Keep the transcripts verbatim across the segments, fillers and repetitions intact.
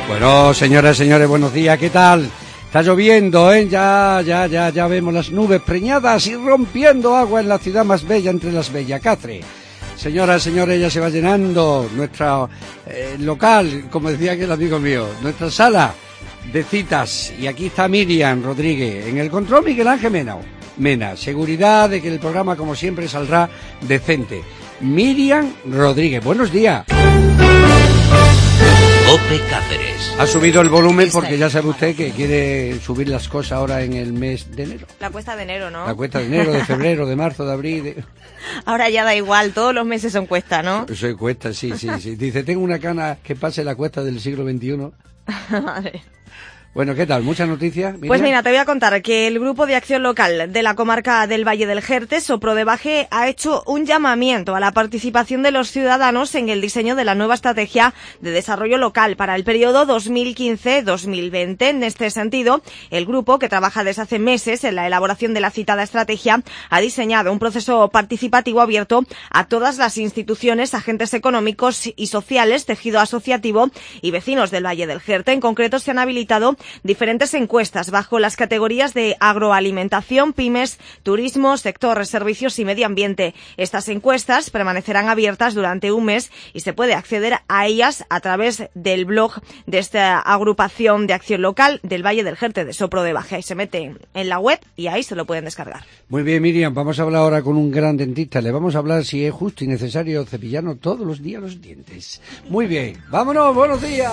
Bueno, señoras y señores, buenos días, ¿qué tal? Está lloviendo, ¿eh? Ya, ya, ya, ya vemos las nubes preñadas y rompiendo agua en la ciudad más bella entre las bellas, Cáceres. Señoras y señores, ya se va llenando nuestra eh, local, como decía aquel amigo mío, nuestra sala de citas. Y aquí está Miriam Rodríguez, en el control Miguel Ángel Mena. Mena, seguridad de que el programa, como siempre, saldrá decente. Miriam Rodríguez, buenos días. COPE Cáceres. Ha subido el volumen porque ya sabe usted que quiere subir las cosas ahora en el mes de enero. La cuesta de enero, ¿no? La cuesta de enero, de febrero, de marzo, de abril. De... Ahora ya da igual, todos los meses son cuesta, ¿no? Eso es cuesta, sí, sí, sí. Dice, tengo una cana que pase la cuesta del siglo veintiuno. Madre. Bueno, ¿qué tal? ¿Muchas noticias? Miriam? Pues mira, te voy a contar que el Grupo de Acción Local de la comarca del Valle del Jerte, Soprodebaje, ha hecho un llamamiento a la participación de los ciudadanos en el diseño de la nueva estrategia de desarrollo local para el periodo dos mil quince dos mil veinte. En este sentido, el grupo, que trabaja desde hace meses en la elaboración de la citada estrategia, ha diseñado un proceso participativo abierto a todas las instituciones, agentes económicos y sociales, tejido asociativo y vecinos del Valle del Jerte. En concreto, se han habilitado diferentes encuestas bajo las categorías de agroalimentación, pymes, turismo, sector servicios y medio ambiente. Estas encuestas permanecerán abiertas durante un mes y se puede acceder a ellas a través del blog de esta agrupación de acción local del Valle del Jerte de Soprodebaje. Ahí se mete en la web y ahí se lo pueden descargar. Muy bien, Miriam, vamos a hablar ahora con un gran dentista. Le vamos a hablar si es justo y necesario cepillarnos todos los días los dientes. Muy bien, vámonos, buenos días.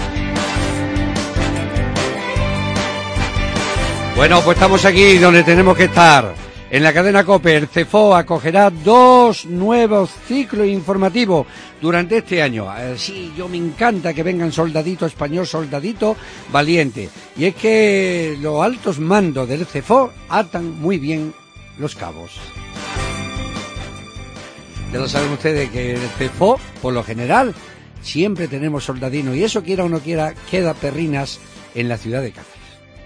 Bueno, pues estamos aquí donde tenemos que estar. En la cadena COPE, el CEFO acogerá dos nuevos ciclos informativos durante este año. Eh, sí, yo me encanta que vengan soldadito español, soldadito valiente. Y es que los altos mandos del CEFO atan muy bien los cabos. Ya lo saben ustedes que el CEFO, por lo general, siempre tenemos soldadinos. Y eso, quiera o no quiera, queda perrinas en la ciudad de Cáceres.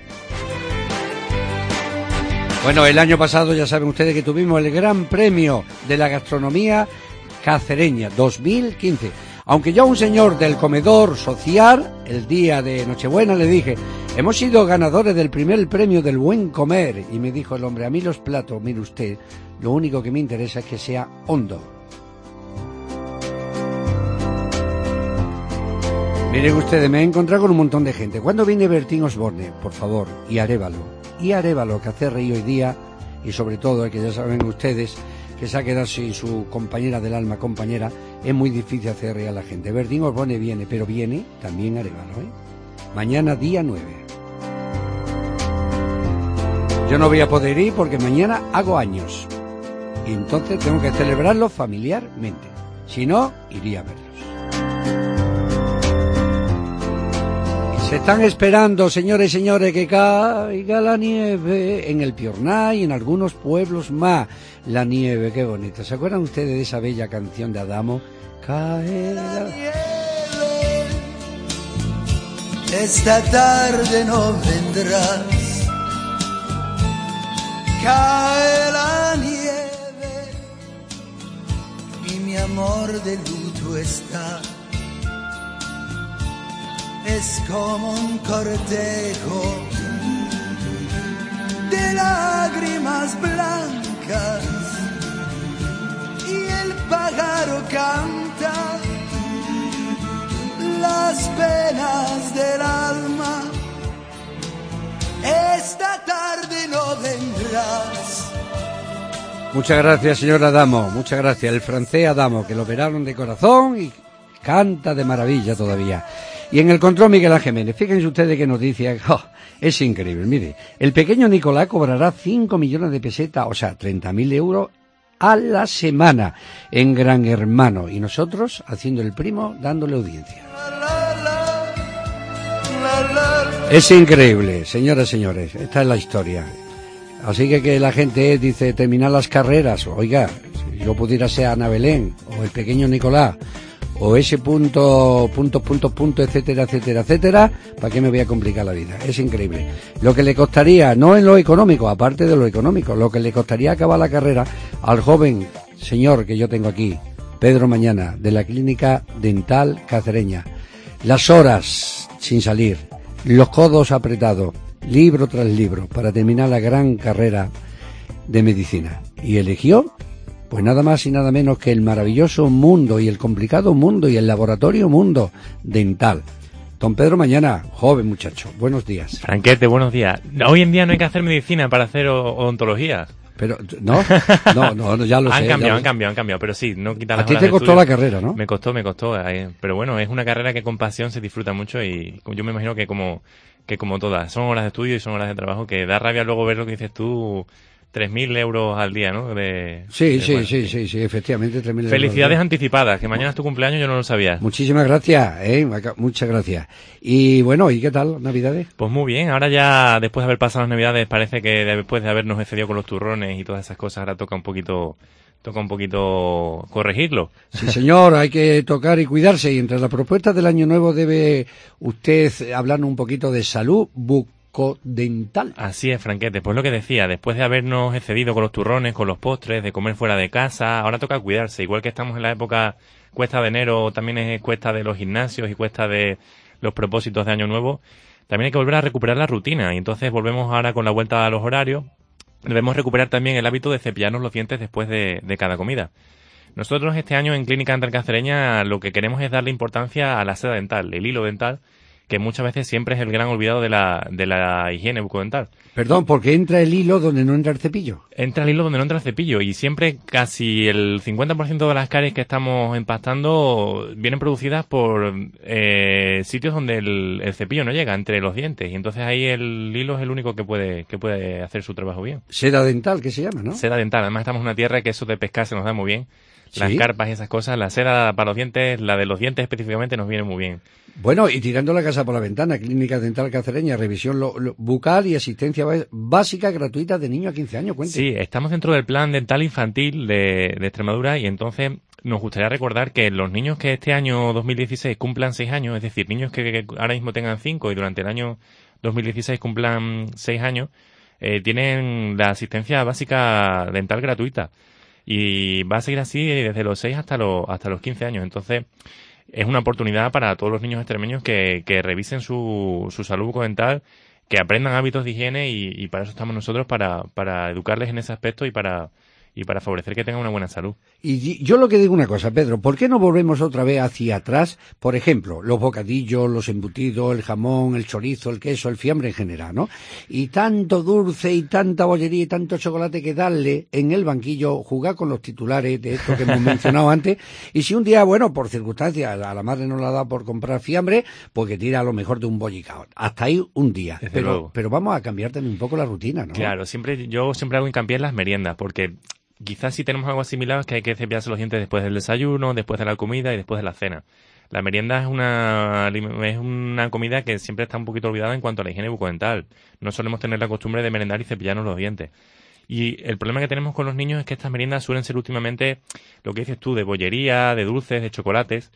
Bueno, el año pasado ya saben ustedes que tuvimos el Gran Premio de la Gastronomía Cacereña dos mil quince. Aunque yo a un señor del comedor social, el día de Nochebuena, le dije, hemos sido ganadores del primer premio del buen comer. Y me dijo el hombre, a mí los platos, mire usted, lo único que me interesa es que sea hondo. Miren ustedes, me he encontrado con un montón de gente. ¿Cuándo viene Bertín Osborne? Por favor, y Arévalo. Y Arévalo, que hace reír hoy día, y sobre todo, que ya saben ustedes, que se ha quedado sin su compañera del alma, compañera, es muy difícil hacer reír a la gente. Bertín Osborne viene, pero viene también Arévalo, ¿eh? Mañana día nueve. Yo no voy a poder ir porque mañana hago años. Y entonces tengo que celebrarlo familiarmente. Si no, iría a verlos. Se están esperando, señores y señores, que caiga la nieve en el Piornay y en algunos pueblos más. La nieve, qué bonita. ¿Se acuerdan ustedes de esa bella canción de Adamo? Cae la nieve. Esta tarde no vendrás. Cae la nieve y mi amor de luto está. Es como un cortejo de lágrimas blancas y el pájaro canta las penas del alma. Esta tarde no vendrás. Muchas gracias, señor Adamo, muchas gracias. El francés Adamo, que lo operaron de corazón y canta de maravilla todavía. Y en el control Miguel Ángel Méndez, fíjense ustedes qué noticia, oh, es increíble, mire, el pequeño Nicolás cobrará cinco millones de pesetas, o sea, treinta mil euros a la semana en Gran Hermano, y nosotros haciendo el primo, dándole audiencia. Es increíble, señoras y señores, esta es la historia. Así que que la gente dice, terminar las carreras, oiga, si yo pudiera ser Ana Belén, o el pequeño Nicolás, o ese punto, punto, punto, punto, etcétera, etcétera, etcétera, ¿para qué me voy a complicar la vida? Es increíble. Lo que le costaría, no en lo económico, aparte de lo económico, lo que le costaría acabar la carrera al joven señor que yo tengo aquí, Pedro Mañana, de la Clínica Dental Cacereña. Las horas sin salir, los codos apretados, libro tras libro, para terminar la gran carrera de medicina. Y eligió, pues nada más y nada menos que el maravilloso mundo y el complicado mundo y el laboratorio mundo dental. Don Pedro Mañana, joven muchacho, buenos días. Franquete, buenos días. Hoy en día no hay que hacer medicina para hacer odontología. Pero, ¿no? No, no, ya lo han sé. Cambiado, lo... han cambiado, han cambiado, pero sí, no quitar A las ti horas te de costó estudio. la carrera, ¿no? Me costó, me costó. eh, Pero bueno, es una carrera que con pasión se disfruta mucho y yo me imagino que como que como todas, son horas de estudio y son horas de trabajo que da rabia luego ver lo que dices tú, tres mil euros al día, ¿no? De, sí, de, sí, bueno, sí, sí, sí, efectivamente, tres mil euros. Felicidades anticipadas, que mañana es tu cumpleaños, yo no lo sabía. Muchísimas gracias, eh, muchas gracias. Y bueno, ¿y qué tal, Navidades? Pues muy bien, ahora ya después de haber pasado las Navidades parece que después de habernos excedido con los turrones y todas esas cosas, ahora toca un poquito... toca un poquito corregirlo. Sí, señor, hay que tocar y cuidarse. Y entre las propuestas del año nuevo debe usted hablar un poquito de salud bucodental. Así es, Franquete. Pues lo que decía, después de habernos excedido con los turrones, con los postres, de comer fuera de casa, ahora toca cuidarse. Igual que estamos en la época cuesta de enero, también es cuesta de los gimnasios y cuesta de los propósitos de año nuevo, también hay que volver a recuperar la rutina. Y entonces volvemos ahora con la vuelta a los horarios. Debemos recuperar también el hábito de cepillarnos los dientes después de, de cada comida. Nosotros este año en Clínica Dental Cacereña lo que queremos es darle importancia a la seda dental, el hilo dental, que muchas veces siempre es el gran olvidado de la, de la higiene bucodental. Perdón, porque entra el hilo donde no entra el cepillo. Entra el hilo donde no entra el cepillo y siempre casi el cincuenta por ciento de las caries que estamos empastando vienen producidas por eh, sitios donde el, el cepillo no llega, entre los dientes. Y entonces ahí el hilo es el único que puede, que puede hacer su trabajo bien. Seda dental, que se llama, ¿no? Seda dental. Además estamos en una tierra que eso de pescar se nos da muy bien. Las ¿Sí? carpas y esas cosas, la seda para los dientes, la de los dientes específicamente nos viene muy bien. Bueno, y tirando la casa por la ventana, Clínica Dental Cacereña, revisión lo, lo, bucal y asistencia básica gratuita de niños a quince años, cuente. Sí, estamos dentro del plan dental infantil de, de Extremadura y entonces nos gustaría recordar que los niños que este año dos mil dieciséis cumplan seis años, es decir, niños que, que ahora mismo tengan cinco y durante el año dos mil dieciséis cumplan seis años, eh, tienen la asistencia básica dental gratuita. Y va a seguir así desde los seis hasta los, hasta los quince años. Entonces, es una oportunidad para todos los niños extremeños que, que revisen su, su salud bucodental, que aprendan hábitos de higiene y, y para eso estamos nosotros, para, para educarles en ese aspecto y para, y para favorecer que tengan una buena salud. Y yo lo que digo una cosa, Pedro, ¿por qué no volvemos otra vez hacia atrás? Por ejemplo, los bocadillos, los embutidos, el jamón, el chorizo, el queso, el fiambre en general, ¿no? Y tanto dulce y tanta bollería y tanto chocolate que darle en el banquillo, jugar con los titulares de esto que hemos mencionado antes, y si un día, bueno, por circunstancias, a la madre no la da por comprar fiambre, pues que tira a lo mejor de un bollicao. Hasta ahí un día. Desde Pero, luego. pero vamos a cambiar también un poco la rutina, ¿no? Claro, siempre, yo siempre hago hincapié en las meriendas, porque quizás si tenemos algo asimilado es que hay que cepillarse los dientes después del desayuno, después de la comida y después de la cena. La merienda es una, es una comida que siempre está un poquito olvidada en cuanto a la higiene bucodental. No solemos tener la costumbre de merendar y cepillarnos los dientes. Y el problema que tenemos con los niños es que estas meriendas suelen ser últimamente lo que dices tú, de bollería, de dulces, de chocolates.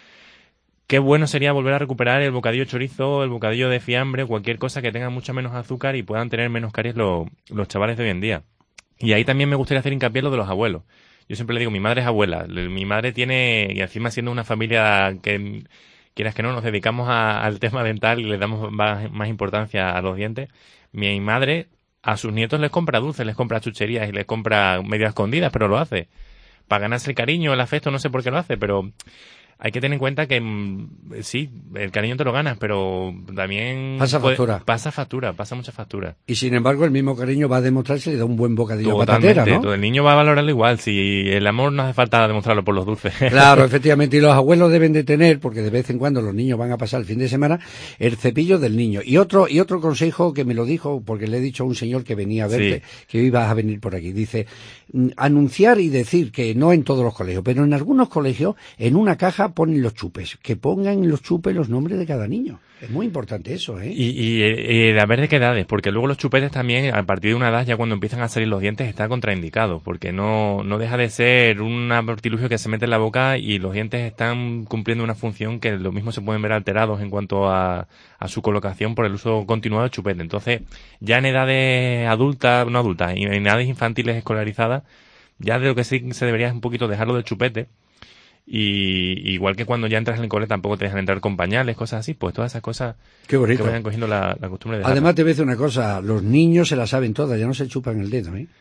Qué bueno sería volver a recuperar el bocadillo chorizo, el bocadillo de fiambre, cualquier cosa que tenga mucha menos azúcar y puedan tener menos caries los, los chavales de hoy en día. Y ahí también me gustaría hacer hincapié en lo de los abuelos. Yo siempre le digo, mi madre es abuela. Mi madre tiene, y encima siendo una familia que, quieras que no, nos dedicamos a, al tema dental y le damos más, más importancia a los dientes. Mi madre a sus nietos les compra dulces, les compra chucherías y les compra medio escondidas, pero lo hace. Para ganarse el cariño, el afecto, no sé por qué lo hace, pero hay que tener en cuenta que sí, el cariño te lo ganas, pero también pasa puede, factura. Pasa factura, pasa mucha factura. Y sin embargo, el mismo cariño va a demostrarse y le da un buen bocadillo Totalmente, patatera, ¿no? El niño va a valorarlo igual. Si el amor no hace falta demostrarlo por los dulces. Claro, efectivamente. Y los abuelos deben de tener, porque de vez en cuando los niños van a pasar el fin de semana, el cepillo del niño. Y otro y otro consejo que me lo dijo, porque le he dicho a un señor que venía a verte, sí, que ibas a venir por aquí. Dice, anunciar y decir que no en todos los colegios, pero en algunos colegios, en una caja ponen los chupes. Que pongan en los chupes los nombres de cada niño. Es muy importante eso, ¿eh? Y, y, y a ver de qué edades, porque luego los chupetes también, a partir de una edad, ya cuando empiezan a salir los dientes, está contraindicado, porque no, no deja de ser un artilugio que se mete en la boca y los dientes están cumpliendo una función que lo mismo se pueden ver alterados en cuanto a, a su colocación por el uso continuado del chupete. Entonces, ya en edades adultas, no adultas, en edades infantiles escolarizadas, ya de lo que sí se debería es un poquito dejarlo del chupete Y igual que cuando ya entras en el cole tampoco te dejan entrar con pañales, cosas así, pues todas esas cosas Qué bonito. que vayan cogiendo la, la costumbre de Además te voy a decir una cosa, los niños se la saben todas, ya no se chupan el dedo, ¿eh?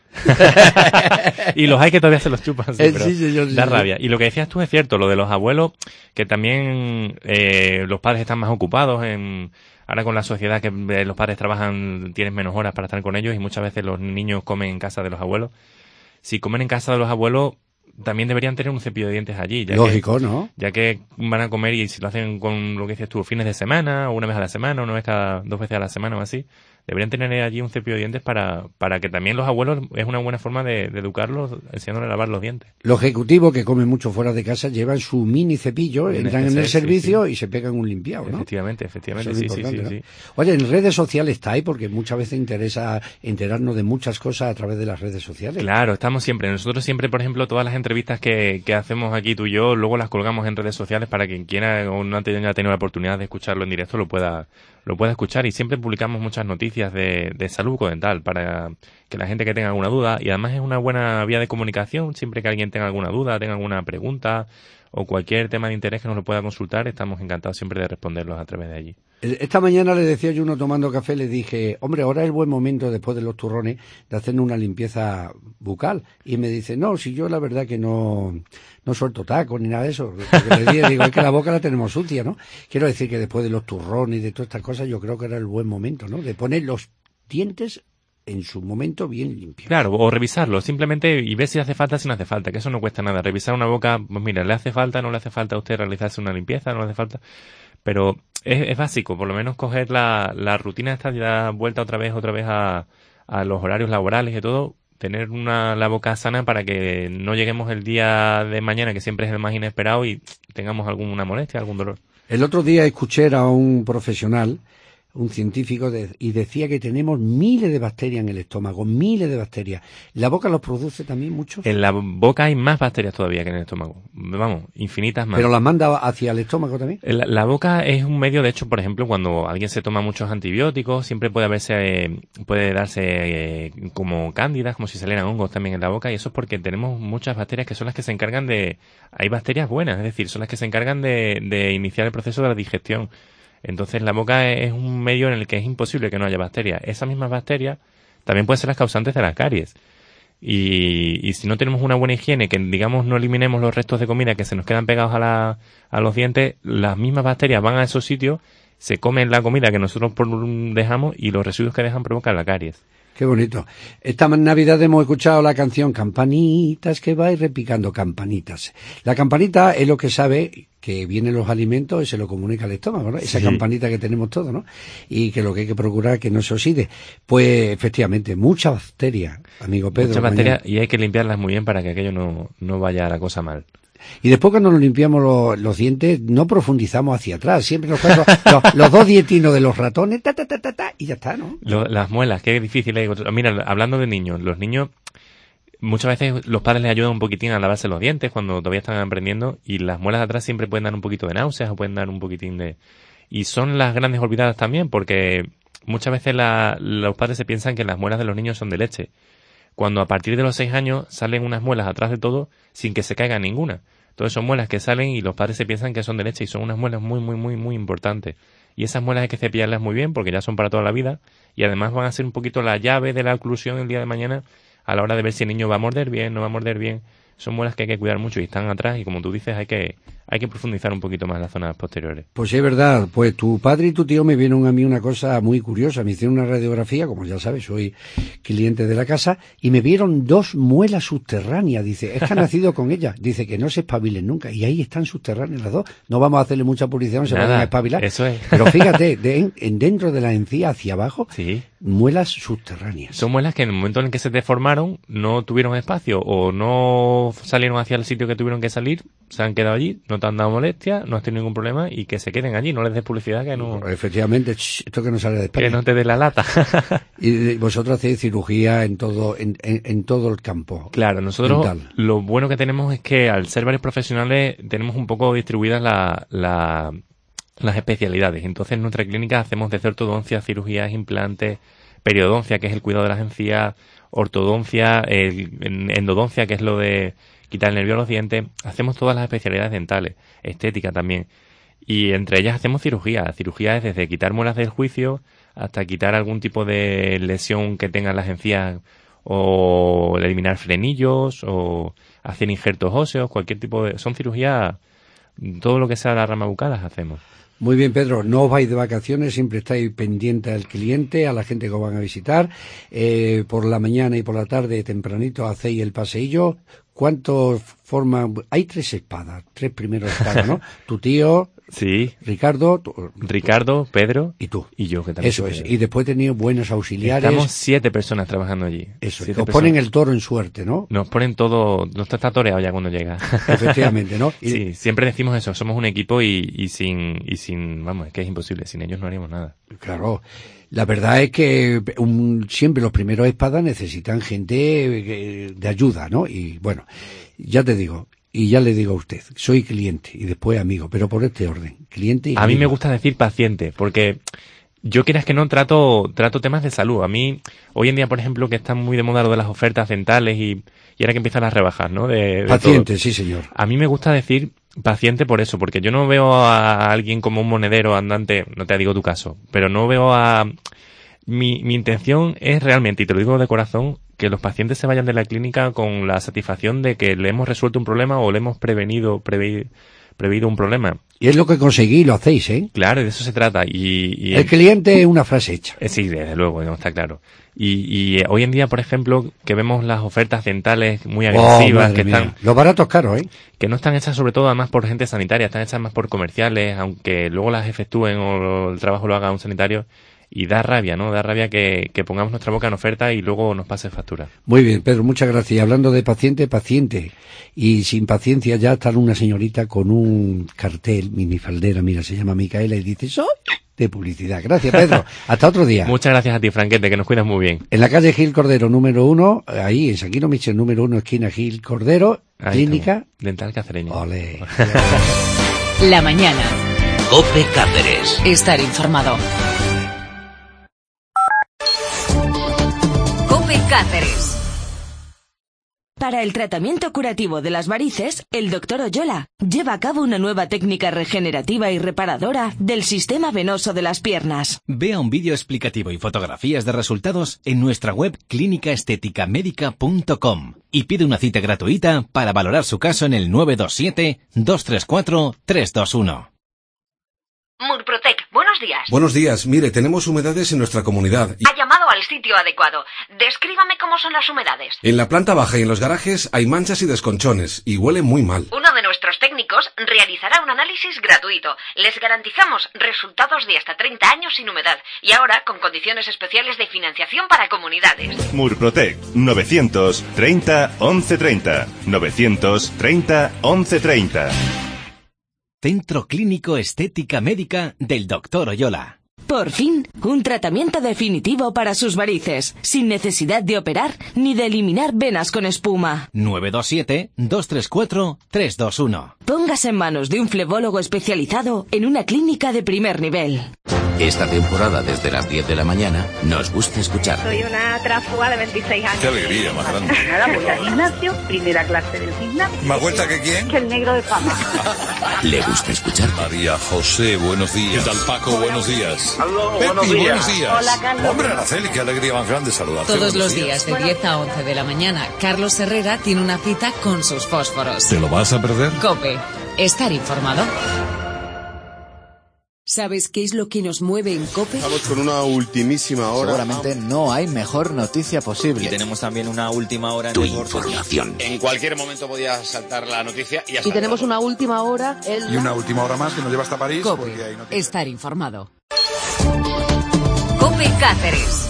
Y los hay que todavía se los chupan, sí, Eh, pero sí, señor, sí, da sí. rabia. Y lo que decías tú es cierto, lo de los abuelos, que también eh, los padres están más ocupados en... Ahora con la sociedad que eh, los padres trabajan, tienes menos horas para estar con ellos y muchas veces los niños comen en casa de los abuelos. Si comen en casa de los abuelos, también deberían tener un cepillo de dientes allí. Ya Lógico, que, ¿no? Ya que van a comer y si lo hacen con lo que dices tú, fines de semana, o una vez a la semana, una vez cada dos veces a la semana o así, deberían tener allí un cepillo de dientes para, para que también los abuelos, es una buena forma de, de educarlos, enseñándoles a lavar los dientes. Los ejecutivos que comen mucho fuera de casa llevan su mini cepillo, Bien, entran en ese el es, sí, servicio sí. y se pegan un limpiado, ¿no? Efectivamente, efectivamente, Eso es sí, sí, importante, sí, ¿no? sí. Oye, en redes sociales está ahí porque muchas veces interesa enterarnos de muchas cosas a través de las redes sociales. Claro, estamos siempre. Nosotros siempre, por ejemplo, todas las entrevistas que, que hacemos aquí tú y yo, luego las colgamos en redes sociales para que quien quiera o no haya tenido la oportunidad de escucharlo en directo lo pueda lo pueda escuchar. Y siempre publicamos muchas noticias de, de salud bucodental para que la gente que tenga alguna duda, y además es una buena vía de comunicación, siempre que alguien tenga alguna duda, tenga alguna pregunta o cualquier tema de interés que nos lo pueda consultar, estamos encantados siempre de responderlos a través de allí. Esta mañana le decía yo, uno tomando café, le dije, hombre, ahora es buen momento después de los turrones de hacer una limpieza bucal. Y me dice, no, si yo la verdad que no, no suelto tacos ni nada de eso. Lo que le dije, digo, es que la boca la tenemos sucia, ¿no? Quiero decir que después de los turrones y de todas estas cosas, yo creo que era el buen momento, ¿no? De poner los dientes en su momento bien limpios. Claro, o revisarlo, simplemente, y ver si hace falta, si no hace falta, que eso no cuesta nada. Revisar una boca, pues mira, le hace falta, no le hace falta a usted realizarse una limpieza, no le hace falta, pero es, es básico, por lo menos coger la, la rutina esta ya vuelta otra vez, otra vez a, a los horarios laborales y todo, tener una, la boca sana para que no lleguemos el día de mañana, que siempre es el más inesperado, y tengamos alguna molestia, algún dolor. El otro día escuché a un profesional, un científico, de, y decía que tenemos miles de bacterias en el estómago, miles de bacterias. ¿La boca los produce también muchos? En la boca hay más bacterias todavía que en el estómago. Vamos, infinitas más. ¿Pero las manda hacia el estómago también? La, la boca es un medio, de hecho, por ejemplo, cuando alguien se toma muchos antibióticos, siempre puede haberse, eh, puede darse eh, como cándidas, como si salieran hongos también en la boca, y eso es porque tenemos muchas bacterias que son las que se encargan de... Hay bacterias buenas, es decir, son las que se encargan de, de iniciar el proceso de la digestión. Entonces la boca es un medio en el que es imposible que no haya bacterias. Esas mismas bacterias también pueden ser las causantes de la caries. Y, y si no tenemos una buena higiene, que digamos no eliminemos los restos de comida que se nos quedan pegados a, la, a los dientes, las mismas bacterias van a esos sitios, se comen la comida que nosotros dejamos y los residuos que dejan provocan la caries. Qué bonito. Esta Navidad hemos escuchado la canción Campanitas que vais repicando, campanitas. La campanita es lo que sabe que vienen los alimentos y se lo comunica al estómago, ¿no? Esa Sí. campanita que tenemos todos, ¿no? Y que lo que hay que procurar es que no se oxide. Pues efectivamente, muchas bacterias, amigo Pedro. Muchas bacterias mañana. y hay que limpiarlas muy bien para que aquello no, no vaya la cosa mal. Y después cuando nos limpiamos los, los dientes, no profundizamos hacia atrás. Siempre nos caen los, los, los dos dietinos de los ratones, ta, ta, ta, ta, ta, y ya está, ¿no? Lo- las muelas, qué difícil es. Mira, hablando de niños, los niños, muchas veces los padres les ayudan un poquitín a lavarse los dientes cuando todavía están aprendiendo, y las muelas de atrás siempre pueden dar un poquito de náuseas o pueden dar un poquitín de... Y son las grandes olvidadas también, porque muchas veces la, los padres se piensan que las muelas de los niños son de leche, cuando a partir de los seis años salen unas muelas atrás de todo sin que se caiga ninguna. Entonces son muelas que salen y los padres se piensan que son de leche, y son unas muelas muy, muy, muy, muy importantes. Y esas muelas hay que cepillarlas muy bien porque ya son para toda la vida, y además van a ser un poquito la llave de la oclusión el día de mañana a la hora de ver si el niño va a morder bien, no va a morder bien. Son muelas que hay que cuidar mucho y están atrás, y como tú dices, hay que hay que profundizar un poquito más en las zonas posteriores. Pues sí, es verdad. Pues tu padre y tu tío me vieron a mí una cosa muy curiosa. Me hicieron una radiografía, como ya sabes, soy cliente de la casa, y me vieron dos muelas subterráneas. Dice, es que ha nacido con ellas. Dice que no se espabilen nunca. Y ahí están subterráneas las dos. No vamos a hacerle mucha publicidad, no se Nada, vayan a espabilar. eso es. Pero fíjate, de, en, en dentro de la encía hacia abajo, Sí. muelas subterráneas. Son muelas que en el momento en el que se deformaron no tuvieron espacio o no salieron hacia el sitio que tuvieron que salir, se han quedado allí, no te han dado molestia, no has tenido ningún problema, y que se queden allí, no les des publicidad, que no, Efectivamente, ch, esto que no sale de España. que no te dé la lata. Y vosotros hacéis cirugía en todo, en, en, en todo el campo. Claro, nosotros Mental. lo bueno que tenemos es que al ser varios profesionales tenemos un poco distribuidas la, la, las especialidades. Entonces en nuestra clínica hacemos desde ortodoncia, cirugías, implantes, periodoncia, que es el cuidado de las encías, ortodoncia, el, en- endodoncia, que es lo de quitar el nervio a los dientes. Hacemos todas las especialidades dentales, estética también. Y entre ellas hacemos cirugía. Cirugía es desde quitar muelas del juicio hasta quitar algún tipo de lesión que tengan las encías, o eliminar frenillos, o hacer injertos óseos, cualquier tipo de... Son cirugías, todo lo que sea la rama bucal las hacemos. Muy bien, Pedro, no os vais de vacaciones, siempre estáis pendientes al cliente, a la gente que os van a visitar. Eh, por la mañana y por la tarde, tempranito, hacéis el paseillo. ¿Cuántos forman? Hay tres espadas, tres primeros espadas, ¿no? Tu tío, sí, Ricardo, tu, Ricardo, Pedro y tú. Y yo, que también. Eso es. Y después he tenido buenos auxiliares. Estamos siete personas trabajando allí. Eso, siete os personas. ponen el toro en suerte, ¿no? Nos ponen todo, no está toreado ya cuando llega. Efectivamente, ¿no? Y... Sí, siempre decimos eso, somos un equipo y, y sin, y sin, vamos, es que es imposible, sin ellos no haríamos nada. Claro. La verdad es que un, siempre los primeros espadas necesitan gente de ayuda, ¿no? Y bueno, ya te digo, y ya le digo a usted, soy cliente y después amigo, pero por este orden, cliente y amigo. A mí me gusta decir paciente, porque yo quieras que no trato, trato temas de salud. A mí, hoy en día, por ejemplo, que está muy de moda lo de las ofertas dentales y, y ahora que empiezan las rebajas, ¿no? De, de paciente, todo. Sí señor. A mí me gusta decir paciente por eso, porque yo no veo a alguien como un monedero andante, no te digo tu caso, pero no veo a... Mi, mi intención es realmente, y te lo digo de corazón, que los pacientes se vayan de la clínica con la satisfacción de que le hemos resuelto un problema o le hemos prevenido, previ, prevido un problema. Y es lo que conseguí, lo hacéis, ¿eh? Claro, de eso se trata. Y, y el cliente es una frase hecha. Eh, sí, desde luego, no está claro. Y, y hoy en día, por ejemplo, que vemos las ofertas dentales muy agresivas, oh, que mía. están... Los baratos caros, ¿eh? Que no están hechas sobre todo además por gente sanitaria, están hechas más por comerciales, aunque luego las efectúen o el trabajo lo haga un sanitario. Y da rabia, ¿no? Da rabia que, que pongamos nuestra boca en oferta y luego nos pase factura. Muy bien, Pedro, muchas gracias. Y hablando de paciente, paciente. Y sin paciencia ya está una señorita con un cartel, minifaldera, mira, se llama Micaela y dice, soy de publicidad. Gracias, Pedro. Hasta otro día. Muchas gracias a ti, Franquete, que nos cuidas muy bien. En la calle Gil Cordero, número uno, ahí, en Sanguino Michel, número uno, esquina Gil Cordero, ahí clínica... Estamos. Dental Cacereño. Olé. La mañana. COPE Cáceres. Estar informado. COPE Cáceres. Para el tratamiento curativo de las varices, el doctor Oyola lleva a cabo una nueva técnica regenerativa y reparadora del sistema venoso de las piernas. Vea un vídeo explicativo y fotografías de resultados en nuestra web clínica estética médica punto com y pide una cita gratuita para valorar su caso en el nueve dos siete, dos tres cuatro, tres dos uno. Murprotec, buenos días. Buenos días. Mire, tenemos humedades en nuestra comunidad. Y... Ha llamado al sitio adecuado. Descríbame cómo son las humedades. En la planta baja y en los garajes hay manchas y desconchones y huele muy mal. Uno de nuestros técnicos realizará un análisis gratuito. Les garantizamos resultados de hasta treinta años sin humedad y ahora con condiciones especiales de financiación para comunidades. Murprotec, novecientos treinta, once treinta. novecientos treinta, once treinta. Centro Clínico Estética Médica del doctor Oyola. Por fin, un tratamiento definitivo para sus varices, sin necesidad de operar ni de eliminar venas con espuma. nueve dos siete, dos tres cuatro, tres dos uno. Póngase en manos de un flebólogo especializado en una clínica de primer nivel. Esta temporada, desde las diez de la mañana, nos gusta escuchar. Soy una tránsfuga de veintiséis años. Qué alegría más grande. Nada, voy al gimnasio, primera clase del gimnasio. ¿Más vuelta que quién? Que el negro de fama. Le gusta escuchar. María José, buenos días. ¿Qué tal, Paco? Buenos días. Aló, Pepi, buenos días. buenos días. Hola, Carlos. Hombre, Araceli, qué alegría más grande saludarte. Todos los días, de diez a once de la mañana, Carlos Herrera tiene una cita con sus fósforos. ¿Te lo vas a perder? COPE. Estar informado. ¿Sabes qué es lo que nos mueve en COPE? Estamos con una ultimísima hora. Seguramente no hay mejor noticia posible. Y tenemos también una última hora en Tu deportes. información. En cualquier momento podía saltar la noticia y, y tenemos una última hora. En Y una última hora más que nos lleva hasta París. COPE. Porque hay noticias. Estar informado. COPE Cáceres.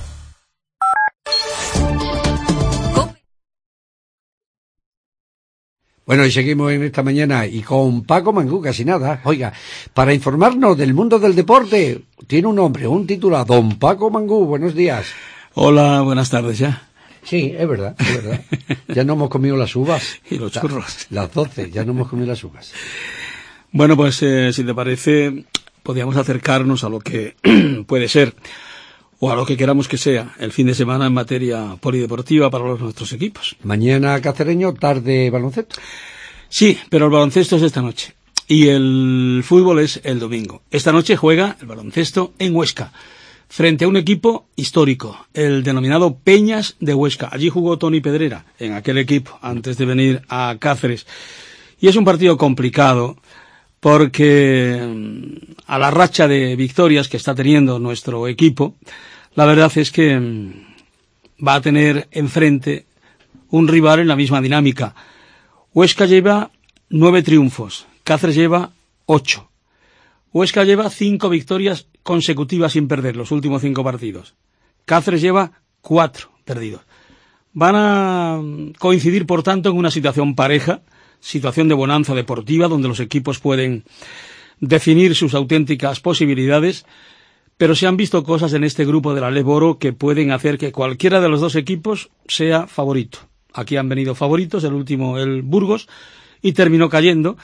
Bueno, y seguimos en esta mañana y con Paco Mangú, casi nada. Oiga, para informarnos del mundo del deporte, tiene un nombre, un titular, don Paco Mangú, buenos días. Hola, buenas tardes ya. Sí, es verdad, es verdad. Ya no hemos comido las uvas. Y los churros. Las doce, ya no hemos comido las uvas. Bueno, pues eh, si te parece, podríamos acercarnos a lo que puede ser o a lo que queramos que sea el fin de semana en materia polideportiva para los nuestros equipos. Mañana Cacereño, tarde baloncesto. Sí, pero el baloncesto es esta noche y el fútbol es el domingo. Esta noche juega el baloncesto en Huesca, frente a un equipo histórico, el denominado Peñas de Huesca. Allí jugó Toni Pedrera, en aquel equipo, antes de venir a Cáceres. Y es un partido complicado, porque a la racha de victorias que está teniendo nuestro equipo, la verdad es que va a tener enfrente un rival en la misma dinámica. Huesca lleva nueve triunfos, Cáceres lleva ocho. Huesca lleva cinco victorias consecutivas sin perder los últimos cinco partidos. Cáceres lleva cuatro perdidos. Van a coincidir, por tanto, en una situación pareja, situación de bonanza deportiva, donde los equipos pueden definir sus auténticas posibilidades, pero se han visto cosas en este grupo de la Leboro que pueden hacer que cualquiera de los dos equipos sea favorito. Aquí han venido favoritos, el último el Burgos, y terminó cayendo.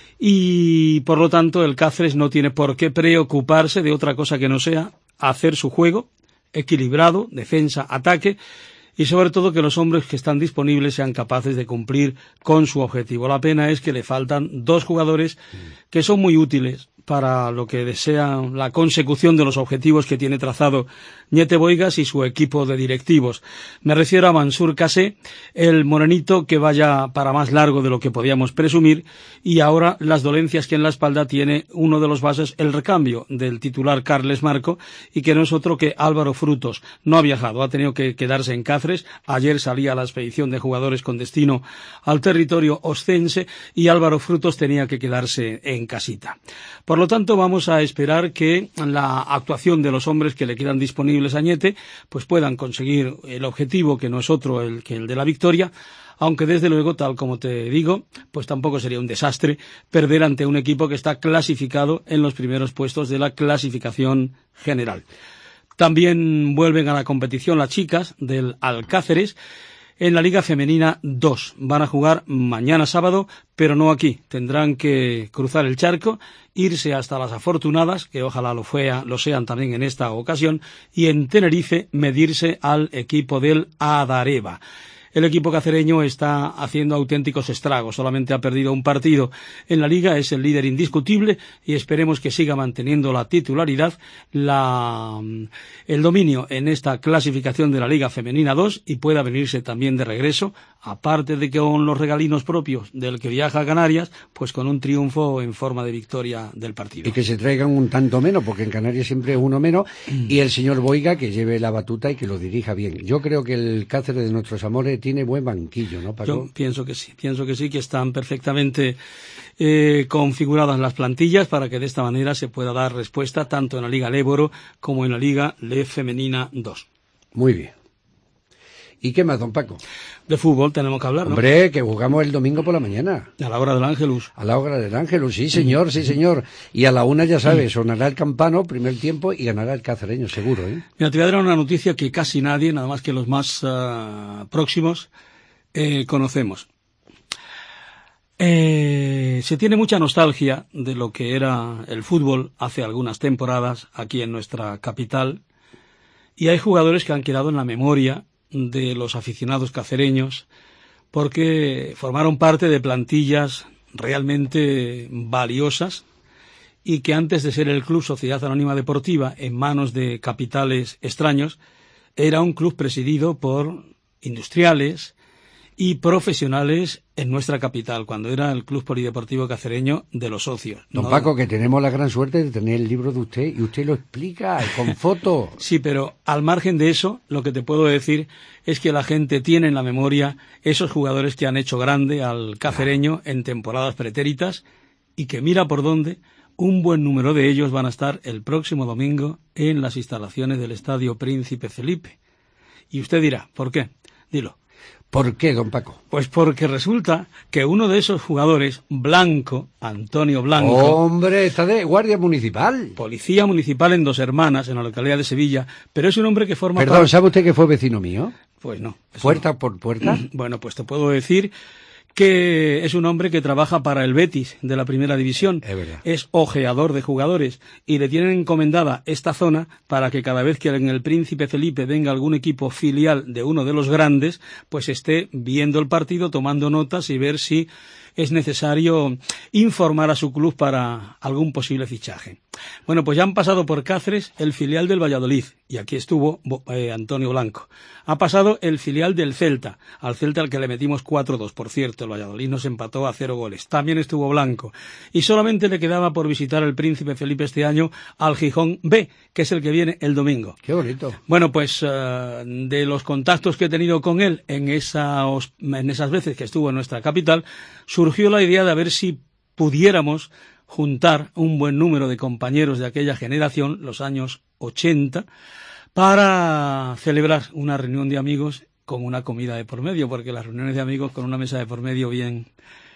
Y, por lo tanto, el Cáceres no tiene por qué preocuparse de otra cosa que no sea hacer su juego equilibrado, defensa, ataque, y sobre todo que los hombres que están disponibles sean capaces de cumplir con su objetivo. La pena es que le faltan dos jugadores que son muy útiles para lo que desea la consecución de los objetivos que tiene trazado Ñete Boigas y su equipo de directivos. Me refiero a Mansur Kassé, el morenito que vaya para más largo de lo que podíamos presumir, y ahora las dolencias que en la espalda tiene uno de los bases, el recambio del titular Carles Marco, y que no es otro que Álvaro Frutos. No ha viajado, ha tenido que quedarse en Cáceres. Ayer salía la expedición de jugadores con destino al territorio oscense y Álvaro Frutos tenía que quedarse en casita. Por lo tanto, vamos a esperar que la actuación de los hombres que le quedan disponibles a Ñete pues puedan conseguir el objetivo, que no es otro el que el de la victoria, aunque desde luego, tal como te digo, pues tampoco sería un desastre perder ante un equipo que está clasificado en los primeros puestos de la clasificación general. También vuelven a la competición las chicas del Alcáceres en la Liga Femenina dos. Van a jugar mañana sábado, pero no aquí. Tendrán que cruzar el charco, irse hasta las Afortunadas, que ojalá lo, fuea, lo sean también en esta ocasión, y en Tenerife medirse al equipo del Adareva. El equipo cacereño está haciendo auténticos estragos, solamente ha perdido un partido en la liga, es el líder indiscutible y esperemos que siga manteniendo la titularidad, la, el dominio en esta clasificación de la Liga Femenina dos y pueda venirse también de regreso, aparte de que con los regalinos propios del que viaja a Canarias, pues con un triunfo en forma de victoria del partido. Y que se traigan un tanto menos, porque en Canarias siempre es uno menos, y el señor Boiga que lleve la batuta y que lo dirija bien. Yo creo que el Cáceres de nuestros amores tiene buen banquillo, ¿no, Paco? Yo pienso que sí, pienso que sí, que están perfectamente eh, configuradas las plantillas para que de esta manera se pueda dar respuesta tanto en la Liga Leboro como en la Liga Le Femenina dos. Muy bien. ¿Y qué más, don Paco? De fútbol tenemos que hablar, ¿no? Hombre, que jugamos el domingo por la mañana. A la hora del Ángelus. A la hora del Ángelus, sí señor, sí señor. Y a la una, ya sabes, sonará el campano, primer tiempo, y ganará el cacereño, seguro, ¿eh? Mira, te voy a dar una noticia que casi nadie, nada más que los más uh, próximos, eh, conocemos. Eh, se tiene mucha nostalgia de lo que era el fútbol hace algunas temporadas aquí en nuestra capital, y hay jugadores que han quedado en la memoria de los aficionados cacereños porque formaron parte de plantillas realmente valiosas y que antes de ser el Club Sociedad Anónima Deportiva en manos de capitales extraños era un club presidido por industriales y profesionales en nuestra capital, cuando era el Club Polideportivo Cacereño de los socios. Don ¿no? Paco, que tenemos la gran suerte de tener el libro de usted y usted lo explica con fotos. Sí, pero al margen de eso, lo que te puedo decir es que la gente tiene en la memoria esos jugadores que han hecho grande al cacereño en temporadas pretéritas y que mira por dónde un buen número de ellos van a estar el próximo domingo en las instalaciones del Estadio Príncipe Felipe. Y usted dirá, ¿por qué? Dilo. ¿Por qué, don Paco? Pues porque resulta que uno de esos jugadores, Blanco, Antonio Blanco... ¡Hombre, está de guardia municipal! Policía municipal en Dos Hermanas, en la localidad de Sevilla, pero es un hombre que forma... Perdón, parte... ¿sabe usted que fue vecino mío? Pues no. ¿Puerta no. por puerta? Bueno, pues te puedo decir que es un hombre que trabaja para el Betis de la primera división, es, verdad. es ojeador de jugadores y le tienen encomendada esta zona para que cada vez que en el Príncipe Felipe venga algún equipo filial de uno de los grandes, pues esté viendo el partido, tomando notas y ver si es necesario informar a su club para algún posible fichaje. Bueno, pues ya han pasado por Cáceres el filial del Valladolid, y aquí estuvo eh, Antonio Blanco. Ha pasado el filial del Celta, al Celta al que le metimos cuatro dos, por cierto, el Valladolid nos empató a cero goles. También estuvo Blanco. Y solamente le quedaba por visitar el Príncipe Felipe este año al Gijón B, que es el que viene el domingo. Qué bonito. Bueno, pues uh, de los contactos que he tenido con él en, esa, en esas veces que estuvo en nuestra capital, surgió la idea de a ver si pudiéramos juntar un buen número de compañeros de aquella generación, los años ochenta, para celebrar una reunión de amigos con una comida de por medio, porque las reuniones de amigos con una mesa de por medio bien,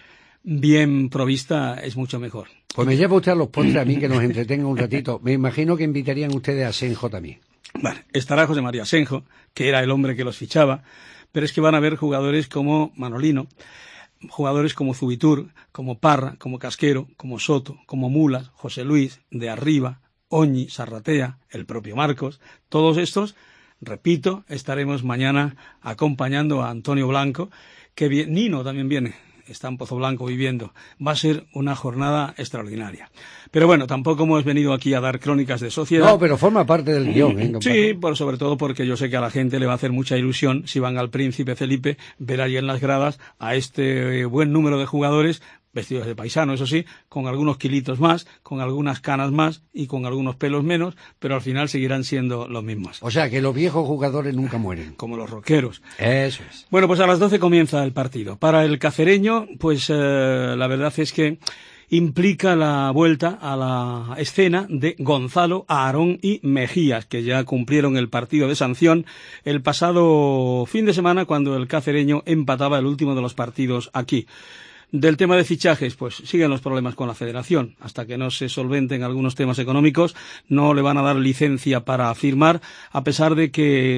bien provista es mucho mejor. Pues me lleva usted a los postres a mí, que nos entretenga un ratito. Me imagino que invitarían ustedes a Senjo también. Vale, estará José María Senjo, que era el hombre que los fichaba, pero es que van a haber jugadores como Manolino, jugadores como Zubitur, como Parra, como Casquero, como Soto, como Mulas, José Luis, de Arriba, Oñi, Sarratea, el propio Marcos. Todos estos, repito, estaremos mañana acompañando a Antonio Blanco, que viene, Nino también viene, está en Pozo Blanco viviendo. Va a ser una jornada extraordinaria. Pero bueno, tampoco hemos venido aquí a dar crónicas de sociedad. No, pero forma parte del guión, ¿eh? Sí, por, sobre todo porque yo sé que a la gente le va a hacer mucha ilusión, si van al Príncipe Felipe, ver allí en las gradas a este buen número de jugadores, vestidos de paisano, eso sí, con algunos kilitos más, con algunas canas más y con algunos pelos menos, pero al final seguirán siendo los mismos. O sea, que los viejos jugadores nunca mueren. Como los rockeros. Eso es. Bueno, pues a las doce comienza el partido. Para el cacereño, pues eh, la verdad es que implica la vuelta a la escena de Gonzalo, Aarón y Mejías, que ya cumplieron el partido de sanción el pasado fin de semana cuando el cacereño empataba el último de los partidos aquí. Del tema de fichajes, pues siguen los problemas con la federación. Hasta que no se solventen algunos temas económicos, no le van a dar licencia para firmar, a pesar de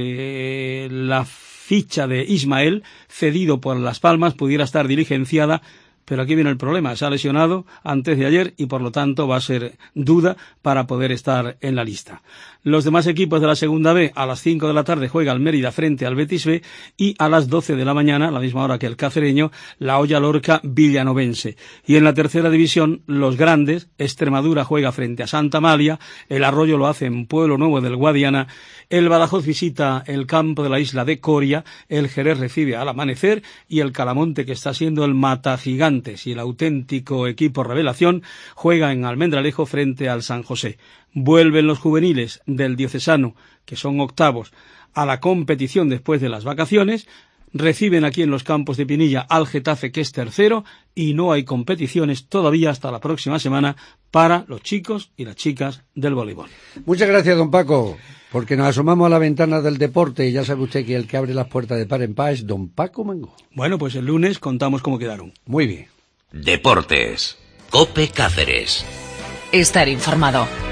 que la ficha de Ismael, cedido por Las Palmas, pudiera estar diligenciada. Pero aquí viene el problema, se ha lesionado antes de ayer y por lo tanto va a ser duda para poder estar en la lista. Los demás equipos de la segunda B a las cinco de la tarde juega el Mérida frente al Betis B y a las doce de la mañana, a la misma hora que el cacereño, la Hoya Lorca Villanovense. Y en la tercera división, los grandes, Extremadura juega frente a Santa Amalia, el Arroyo lo hace en Pueblo Nuevo del Guadiana, el Badajoz visita el campo de la isla de Coria, el Jerez recibe al Amanecer y el Calamonte, que está siendo el mata gigantes y el auténtico equipo revelación, juega en Almendralejo frente al San José. Vuelven los juveniles del Diocesano, que son octavos, a la competición después de las vacaciones, reciben aquí en los campos de Pinilla al Getafe, que es tercero, y no hay competiciones todavía hasta la próxima semana para los chicos y las chicas del voleibol. Muchas gracias, don Paco, porque nos asomamos a la ventana del deporte y ya sabe usted que el que abre las puertas de par en par es don Paco Mango. Bueno, pues el lunes contamos cómo quedaron. Muy bien. Deportes. COPE Cáceres. Estar informado.